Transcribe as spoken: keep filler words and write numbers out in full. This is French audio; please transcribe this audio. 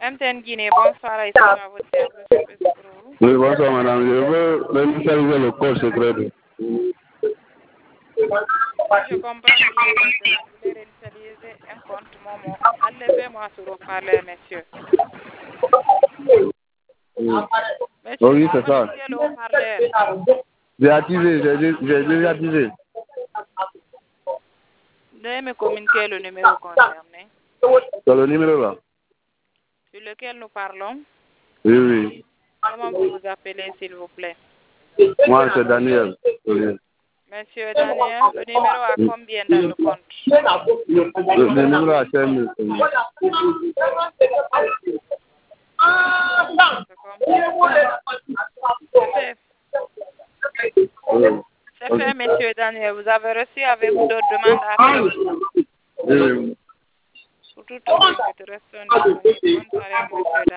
M T N Guinée, bonsoir, et ça va votre service pour vous. Oui, bonsoir madame. Je veux initialiser le code secret. Je comprends bien, maintenant. Vous voulez réinitialiser un compte Momo. Enlevez-moi sur le parler, monsieur. Oui, Monsieur, oui c'est ça. communiquez le haut-parleur. J'ai activé, j'ai j'ai déjà activé. Veuillez me communiquer le numéro concerné. C'est le numéro là. Sur lequel nous parlons. Oui, oui. Comment vous vous appelez, s'il vous plaît? Moi, c'est Daniel. Oui. Monsieur Daniel, le numéro a combien dans le compte? Le, le numéro a cinq mille. C'est fait, monsieur Daniel. Vous avez reçu avec vous d'autres demandes à faire? Oui. Pour tout autre que de rester en disponible. Bonne soirée, monsieur Daniel.